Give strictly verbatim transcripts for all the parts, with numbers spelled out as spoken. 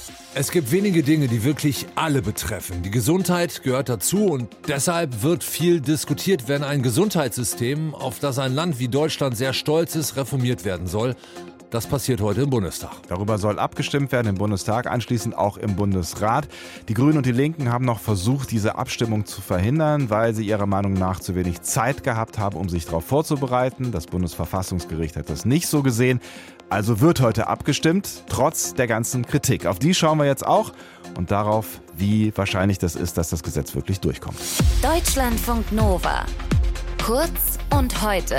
Es gibt wenige Dinge, die wirklich alle betreffen. Die Gesundheit gehört dazu und deshalb wird viel diskutiert, wenn ein Gesundheitssystem, auf das ein Land wie Deutschland sehr stolz ist, reformiert werden soll. Das passiert heute im Bundestag. Darüber soll abgestimmt werden im Bundestag, anschließend auch im Bundesrat. Die Grünen und die Linken haben noch versucht, diese Abstimmung zu verhindern, weil sie ihrer Meinung nach zu wenig Zeit gehabt haben, um sich darauf vorzubereiten. Das Bundesverfassungsgericht hat das nicht so gesehen. Also wird heute abgestimmt, trotz der ganzen Kritik. Auf die schauen wir jetzt auch und darauf, wie wahrscheinlich das ist, dass das Gesetz wirklich durchkommt. Deutschlandfunk Nova. Kurz und heute.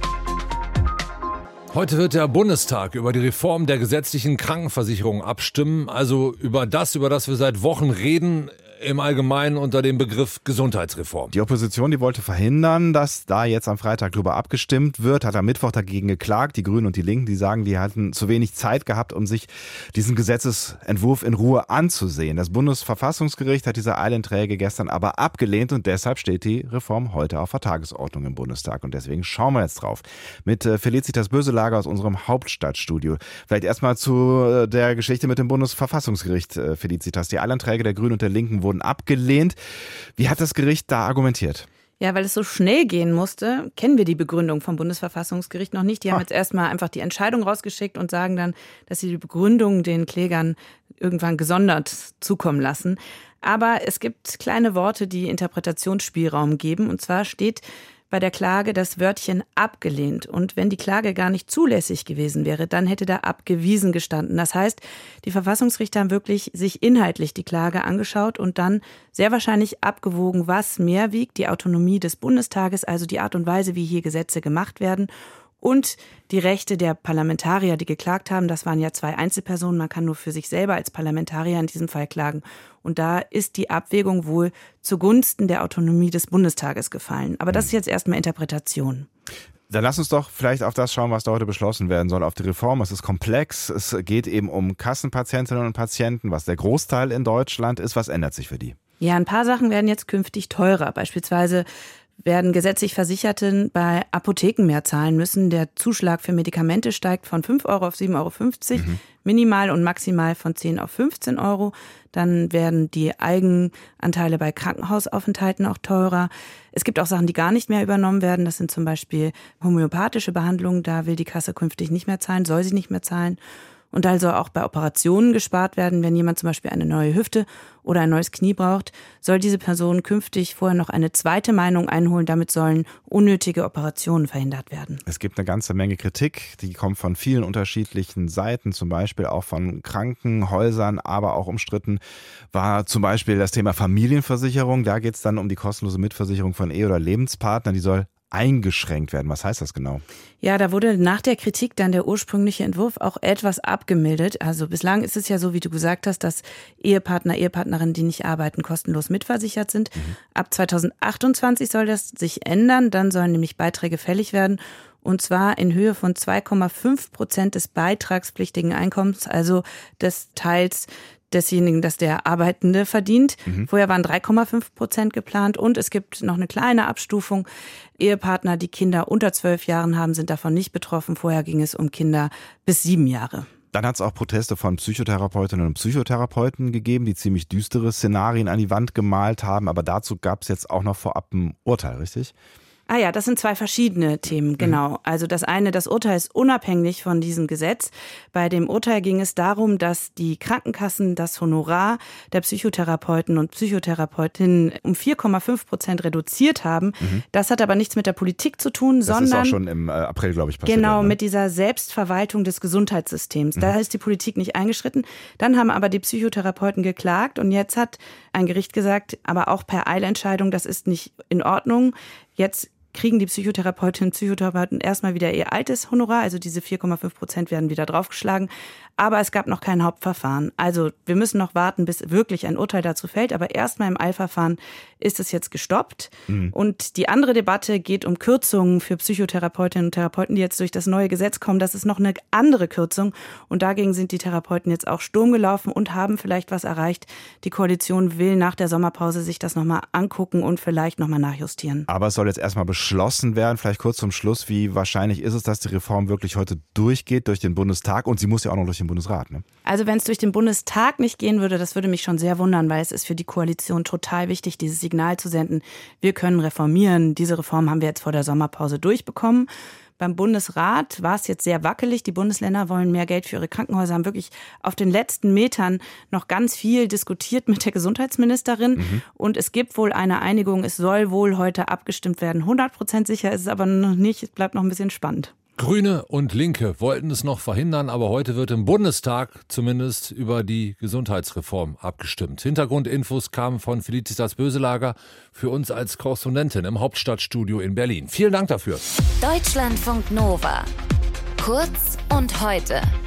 Heute wird der Bundestag über die Reform der gesetzlichen Krankenversicherung abstimmen, also über das, über das wir seit Wochen reden, im Allgemeinen unter dem Begriff Gesundheitsreform. Die Opposition, die wollte verhindern, dass da jetzt am Freitag drüber abgestimmt wird, hat am Mittwoch dagegen geklagt. Die Grünen und die Linken, die sagen, die hatten zu wenig Zeit gehabt, um sich diesen Gesetzesentwurf in Ruhe anzusehen. Das Bundesverfassungsgericht hat diese Eilanträge gestern aber abgelehnt und deshalb steht die Reform heute auf der Tagesordnung im Bundestag. Und deswegen schauen wir jetzt drauf. Mit Felicitas Böselager aus unserem Hauptstadtstudio. Vielleicht erstmal zu der Geschichte mit dem Bundesverfassungsgericht, Felicitas. Die Eilanträge der Grünen und der Linken wurden abgelehnt. Wie hat das Gericht da argumentiert? Ja, weil es so schnell gehen musste, kennen wir die Begründung vom Bundesverfassungsgericht noch nicht. Die haben jetzt erstmal einfach die Entscheidung rausgeschickt und sagen dann, dass sie die Begründung den Klägern irgendwann gesondert zukommen lassen. Aber es gibt kleine Worte, die Interpretationsspielraum geben. Und zwar steht bei der Klage das Wörtchen abgelehnt. Und wenn die Klage gar nicht zulässig gewesen wäre, dann hätte da abgewiesen gestanden. Das heißt, die Verfassungsrichter haben wirklich sich inhaltlich die Klage angeschaut und dann sehr wahrscheinlich abgewogen, was mehr wiegt, die Autonomie des Bundestages, also die Art und Weise, wie hier Gesetze gemacht werden, und die Rechte der Parlamentarier, die geklagt haben. Das waren ja zwei Einzelpersonen. Man kann nur für sich selber als Parlamentarier in diesem Fall klagen. Und da ist die Abwägung wohl zugunsten der Autonomie des Bundestages gefallen. Aber das ist jetzt erstmal Interpretation. Dann lass uns doch vielleicht auf das schauen, was da heute beschlossen werden soll, auf die Reform. Es ist komplex. Es geht eben um Kassenpatientinnen und Patienten, was der Großteil in Deutschland ist. Was ändert sich für die? Ja, ein paar Sachen werden jetzt künftig teurer. Beispielsweise werden gesetzlich Versicherten bei Apotheken mehr zahlen müssen. Der Zuschlag für Medikamente steigt von fünf Euro auf sieben Euro fünfzig, mhm. minimal und maximal von zehn auf fünfzehn Euro. Dann werden die Eigenanteile bei Krankenhausaufenthalten auch teurer. Es gibt auch Sachen, die gar nicht mehr übernommen werden. Das sind zum Beispiel homöopathische Behandlungen. Da will die Kasse künftig nicht mehr zahlen, soll sie nicht mehr zahlen. Und da soll auch bei Operationen gespart werden. Wenn jemand zum Beispiel eine neue Hüfte oder ein neues Knie braucht, soll diese Person künftig vorher noch eine zweite Meinung einholen. Damit sollen unnötige Operationen verhindert werden. Es gibt eine ganze Menge Kritik, die kommt von vielen unterschiedlichen Seiten, zum Beispiel auch von Krankenhäusern, aber auch umstritten war zum Beispiel das Thema Familienversicherung. Da geht es dann um die kostenlose Mitversicherung von Ehe- oder Lebenspartnern. Die soll eingeschränkt werden. Was heißt das genau? Ja, da wurde nach der Kritik dann der ursprüngliche Entwurf auch etwas abgemildert. Also bislang ist es ja so, wie du gesagt hast, dass Ehepartner, Ehepartnerinnen, die nicht arbeiten, kostenlos mitversichert sind. Mhm. Ab zweitausendachtundzwanzig soll das sich ändern. Dann sollen nämlich Beiträge fällig werden. Und zwar in Höhe von zwei Komma fünf Prozent des beitragspflichtigen Einkommens, also des Teils desjenigen, das der Arbeitende verdient. Mhm. Vorher waren drei Komma fünf Prozent geplant und es gibt noch eine kleine Abstufung. Ehepartner, die Kinder unter zwölf Jahren haben, sind davon nicht betroffen. Vorher ging es um Kinder bis sieben Jahre. Dann hat es auch Proteste von Psychotherapeutinnen und Psychotherapeuten gegeben, die ziemlich düstere Szenarien an die Wand gemalt haben. Aber dazu gab es jetzt auch noch vorab ein Urteil, richtig? Ah ja, das sind zwei verschiedene Themen, genau. Mhm. Also das eine, das Urteil ist unabhängig von diesem Gesetz. Bei dem Urteil ging es darum, dass die Krankenkassen das Honorar der Psychotherapeuten und Psychotherapeutinnen um vier Komma fünf Prozent reduziert haben. Mhm. Das hat aber nichts mit der Politik zu tun, das sondern... Das ist auch schon im April, glaube ich, passiert. Genau, ne? mit dieser Selbstverwaltung des Gesundheitssystems. Mhm. Da ist die Politik nicht eingeschritten. Dann haben aber die Psychotherapeuten geklagt und jetzt hat ein Gericht gesagt, aber auch per Eilentscheidung, das ist nicht in Ordnung. Jetzt kriegen die Psychotherapeutinnen und Psychotherapeuten erstmal wieder ihr altes Honorar, also diese vier Komma fünf Prozent werden wieder draufgeschlagen. Aber es gab noch kein Hauptverfahren. Also wir müssen noch warten, bis wirklich ein Urteil dazu fällt. Aber erstmal im Eilverfahren ist es jetzt gestoppt. Mhm. Und die andere Debatte geht um Kürzungen für Psychotherapeutinnen und Therapeuten, die jetzt durch das neue Gesetz kommen. Das ist noch eine andere Kürzung. Und dagegen sind die Therapeuten jetzt auch Sturm gelaufen und haben vielleicht was erreicht. Die Koalition will nach der Sommerpause sich das nochmal angucken und vielleicht nochmal nachjustieren. Aber es soll jetzt erstmal beschlossen beschlossen werden. Vielleicht kurz zum Schluss, wie wahrscheinlich ist es, dass die Reform wirklich heute durchgeht durch den Bundestag? Und sie muss ja auch noch durch den Bundesrat, ne? Also wenn es durch den Bundestag nicht gehen würde, das würde mich schon sehr wundern, weil es ist für die Koalition total wichtig, dieses Signal zu senden. Wir können reformieren. Diese Reform haben wir jetzt vor der Sommerpause durchbekommen. Beim Bundesrat war es jetzt sehr wackelig. Die Bundesländer wollen mehr Geld für ihre Krankenhäuser, haben wirklich auf den letzten Metern noch ganz viel diskutiert mit der Gesundheitsministerin. Mhm. Und es gibt wohl eine Einigung. Es soll wohl heute abgestimmt werden. hundert Prozent sicher ist es aber noch nicht. Es bleibt noch ein bisschen spannend. Grüne und Linke wollten es noch verhindern, aber heute wird im Bundestag zumindest über die Gesundheitsreform abgestimmt. Hintergrundinfos kamen von Felicitas Böselager für uns als Korrespondentin im Hauptstadtstudio in Berlin. Vielen Dank dafür. Deutschlandfunk Nova. Kurz und heute.